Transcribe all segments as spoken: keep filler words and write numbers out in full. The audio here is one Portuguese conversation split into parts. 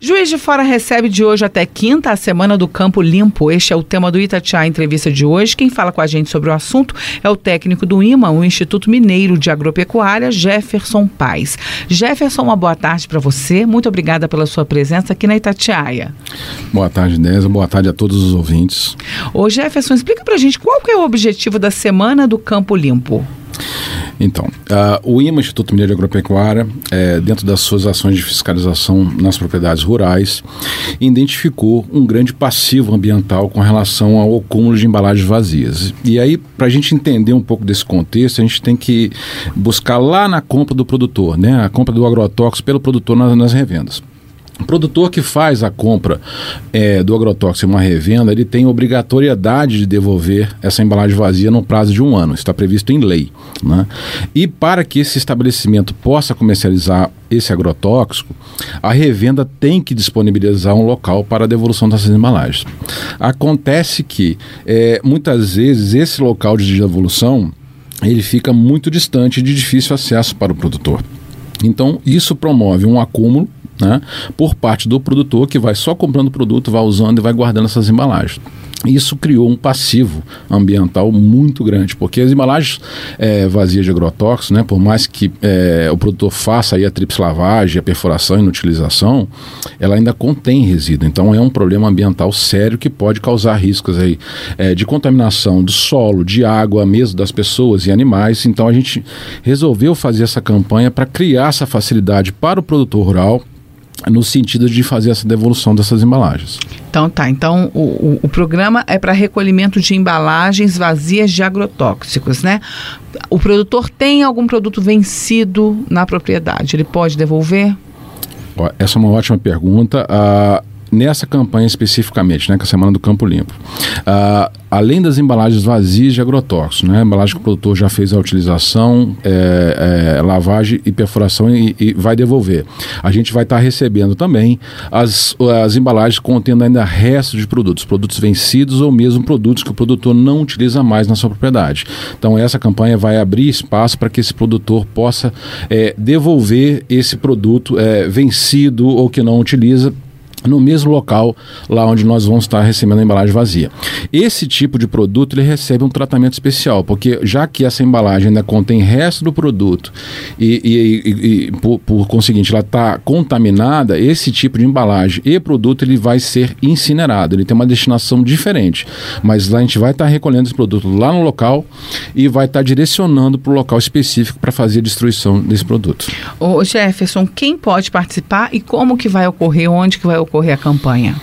Juiz de Fora recebe de hoje até quinta a Semana do Campo Limpo. Este é o tema do Itatiaia Entrevista de hoje. Quem fala com a gente sobre o assunto é o técnico do I M A, o Instituto Mineiro de Agropecuária, Jefferson Paes. Jefferson, uma boa tarde para você. Muito obrigada pela sua presença aqui na Itatiaia. Boa tarde, Nézia. Boa tarde a todos os ouvintes. Ô Jefferson, explica para a gente qual que é o objetivo da Semana do Campo Limpo. Então, uh, o I M A, Instituto Mineiro de Agropecuária, é, dentro das suas ações de fiscalização nas propriedades rurais, identificou um grande passivo ambiental com relação ao acúmulo de embalagens vazias. E aí, para a gente entender um pouco desse contexto, a gente tem que buscar lá na compra do produtor, né? A compra do agrotóxico pelo produtor nas, nas revendas. O produtor que faz a compra é, do agrotóxico em uma revenda, ele tem obrigatoriedade de devolver essa embalagem vazia no prazo de um ano. Isso está previsto em lei, né? E para que esse estabelecimento possa comercializar esse agrotóxico, a revenda tem que disponibilizar um local para a devolução dessas embalagens. Acontece que é, muitas vezes esse local de devolução ele fica muito distante de difícil acesso para o produtor. Então isso promove um acúmulo, né, por parte do produtor, que vai só comprando o produto, vai usando e vai guardando essas embalagens. Isso criou um passivo ambiental muito grande, porque as embalagens é, vazias de agrotóxicos, né, por mais que é, o produtor faça aí a tríplice lavagem, a perfuração e inutilização, ela ainda contém resíduo. Então é um problema ambiental sério que pode causar riscos aí, é, de contaminação do solo, de água, mesmo das pessoas e animais. Então a gente resolveu fazer essa campanha para criar essa facilidade para o produtor rural, no sentido de fazer essa devolução dessas embalagens. Então tá, então o, o, o programa é para recolhimento de embalagens vazias de agrotóxicos, né? O produtor tem algum produto vencido na propriedade, ele pode devolver? Essa é uma ótima pergunta. Ah, nessa campanha especificamente, né, que é a Semana do Campo Limpo, ah, além das embalagens vazias de agrotóxicos, né, embalagem que o produtor já fez a utilização, é, é, lavagem e perfuração e, e vai devolver, a gente vai estar tá recebendo também as, as embalagens contendo ainda restos de produtos, produtos vencidos ou mesmo produtos que o produtor não utiliza mais na sua propriedade. Então essa campanha vai abrir espaço para que esse produtor possa é, devolver esse produto é, vencido ou que não utiliza no mesmo local lá onde nós vamos estar recebendo a embalagem vazia. Esse tipo de produto ele recebe um tratamento especial, porque já que essa embalagem ainda contém resto do produto e, e, e, e por, por conseguinte ela está contaminada, esse tipo de embalagem e produto ele vai ser incinerado, ele tem uma destinação diferente, mas lá a gente vai estar recolhendo esse produto lá no local e vai estar direcionando para o local específico para fazer a destruição desse produto. Ô Jefferson, quem pode participar e como que vai ocorrer, onde que vai ocorrer a campanha?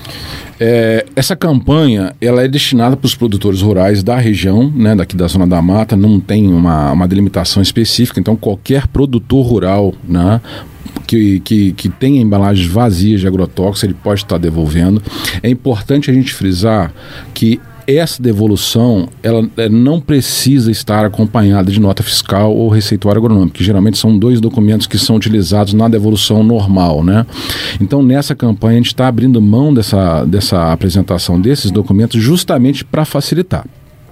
É, essa campanha ela é destinada para os produtores rurais da região, né, daqui da Zona da Mata, não tem uma, uma delimitação específica, então qualquer produtor rural, né, que, que, que tenha embalagens vazias de agrotóxicos, ele pode estar devolvendo. É importante a gente frisar que essa devolução ela não precisa estar acompanhada de nota fiscal ou receituário agronômico, que geralmente são dois documentos que são utilizados na devolução normal, né? Então nessa campanha a gente está abrindo mão dessa, dessa apresentação desses documentos justamente para facilitar.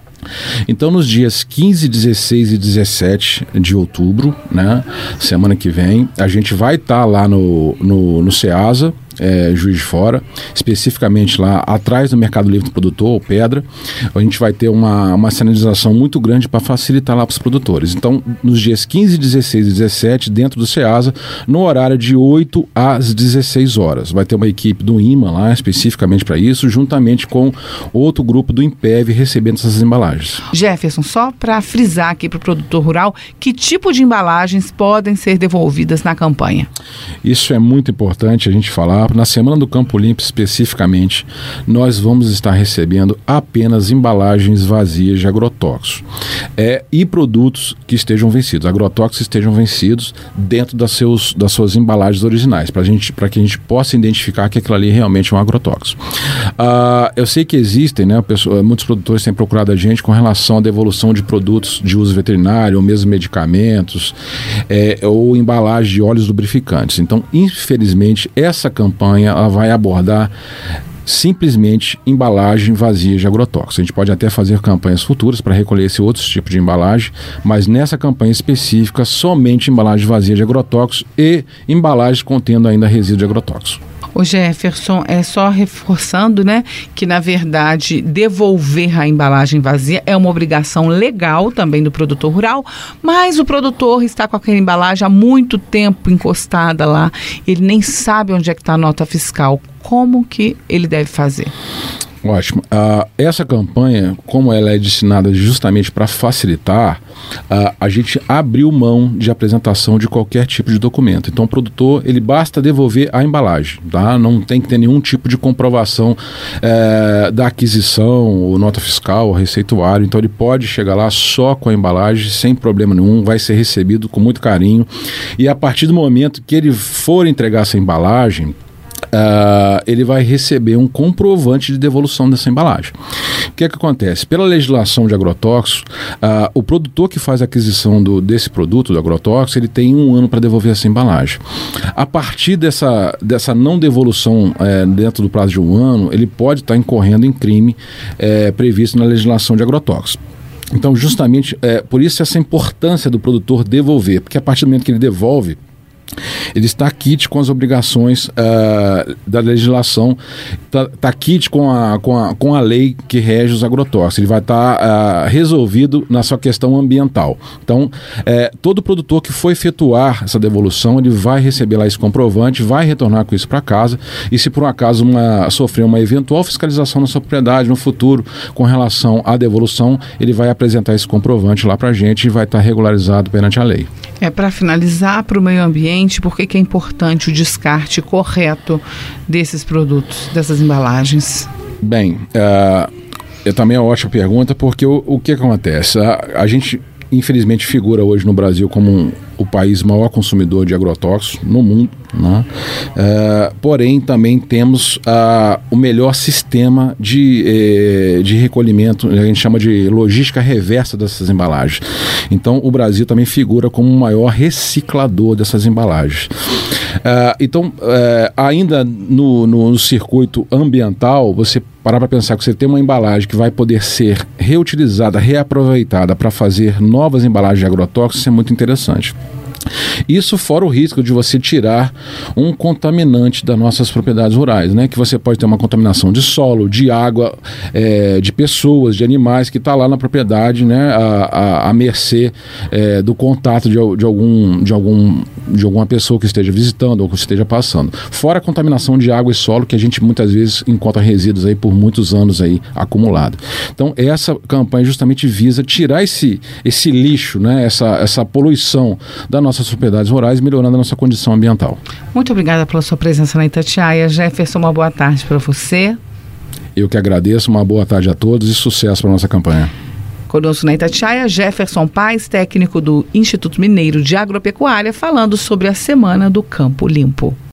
Então nos dias quinze, dezesseis e dezessete de outubro, né, semana que vem, a gente vai estar tá lá no, no, no Ceasa, É, Juiz de Fora, especificamente lá atrás do Mercado Livre do Produtor, ou Pedra. A gente vai ter uma, uma sinalização muito grande para facilitar lá para os produtores. Então, nos dias quinze, dezesseis e dezessete, dentro do Ceasa, no horário de oito às dezesseis horas. Vai ter uma equipe do I M A lá, especificamente para isso, juntamente com outro grupo do INPEV recebendo essas embalagens. Jefferson, só para frisar aqui para o produtor rural, que tipo de embalagens podem ser devolvidas na campanha? Isso é muito importante a gente falar. Na Semana do Campo Limpo, especificamente, nós vamos estar recebendo apenas embalagens vazias de agrotóxicos é, e produtos que estejam vencidos, agrotóxicos que estejam vencidos dentro das, seus, das suas embalagens originais, para gente, para que a gente possa identificar que aquilo ali realmente é um agrotóxico. Ah, eu sei que existem, né, pessoa, muitos produtores têm procurado a gente com relação à devolução de produtos de uso veterinário, ou mesmo medicamentos, é, ou embalagem de óleos lubrificantes. Então, infelizmente, essa campanha ela vai abordar simplesmente embalagem vazia de agrotóxicos. A gente pode até fazer campanhas futuras para recolher esse outro tipo de embalagem, mas nessa campanha específica, somente embalagem vazia de agrotóxicos e embalagens contendo ainda resíduo de agrotóxicos. Ô Jefferson, é só reforçando, né, que na verdade devolver a embalagem vazia é uma obrigação legal também do produtor rural, mas o produtor está com aquela embalagem há muito tempo encostada lá, ele nem sabe onde é que está a nota fiscal. Como que ele deve fazer? Ótimo. Uh, essa campanha, como ela é destinada justamente para facilitar, uh, a gente abriu mão de apresentação de qualquer tipo de documento. Então, o produtor, ele basta devolver a embalagem, tá? Não tem que ter nenhum tipo de comprovação uh, da aquisição, ou nota fiscal, ou receituário. Então, ele pode chegar lá só com a embalagem, sem problema nenhum, vai ser recebido com muito carinho. E a partir do momento que ele for entregar essa embalagem, Uh, ele vai receber um comprovante de devolução dessa embalagem. O que é que acontece? Pela legislação de agrotóxicos, uh, o produtor que faz a aquisição do, desse produto, do agrotóxico, ele tem um ano para devolver essa embalagem. A partir dessa, dessa não devolução uh, dentro do prazo de um ano, ele pode estar incorrendo em crime uh, previsto na legislação de agrotóxicos. Então, justamente, uh, por isso essa importância do produtor devolver, porque a partir do momento que ele devolve, ele está quite com as obrigações uh, da legislação, está tá quite com a, com, a, com a lei que rege os agrotóxicos, ele vai estar tá, uh, resolvido na sua questão ambiental. Então, uh, todo produtor que for efetuar essa devolução, ele vai receber lá esse comprovante, vai retornar com isso para casa, e se por um acaso uma, sofrer uma eventual fiscalização na sua propriedade no futuro com relação à devolução, ele vai apresentar esse comprovante lá para a gente e vai estar tá regularizado perante a lei. É, para finalizar, para o meio ambiente, por que que é importante o descarte correto desses produtos, dessas embalagens? Bem, uh, é também uma ótima pergunta, porque o, o que acontece? A, a gente, infelizmente, figura hoje no Brasil como um, o país maior consumidor de agrotóxicos no mundo, né? Uh, porém, também temos uh, o melhor sistema de, eh, de recolhimento, a gente chama de logística reversa dessas embalagens. Então, o Brasil também figura como o maior reciclador dessas embalagens. Uh, então, uh, ainda no, no, no circuito ambiental, você parar para pensar que você tem uma embalagem que vai poder ser reutilizada, reaproveitada para fazer novas embalagens de agrotóxicos, isso é muito interessante. Isso fora o risco de você tirar um contaminante das nossas propriedades rurais, né? Que você pode ter uma contaminação de solo, de água, é, de pessoas, de animais que está lá na propriedade, né? A, a, a mercê é, do contato de, de, algum, de, algum, de alguma pessoa que esteja visitando ou que esteja passando. Fora a contaminação de água e solo, que a gente muitas vezes encontra resíduos aí por muitos anos aí acumulados. Então essa campanha justamente visa tirar esse, esse lixo, né? Essa, essa poluição da nossa nossas propriedades rurais, melhorando a nossa condição ambiental. Muito obrigada pela sua presença na Itatiaia. Jefferson, uma boa tarde para você. Eu que agradeço, uma boa tarde a todos e sucesso para a nossa campanha. Conosco na Itatiaia, Jefferson Paes, técnico do Instituto Mineiro de Agropecuária, falando sobre a Semana do Campo Limpo.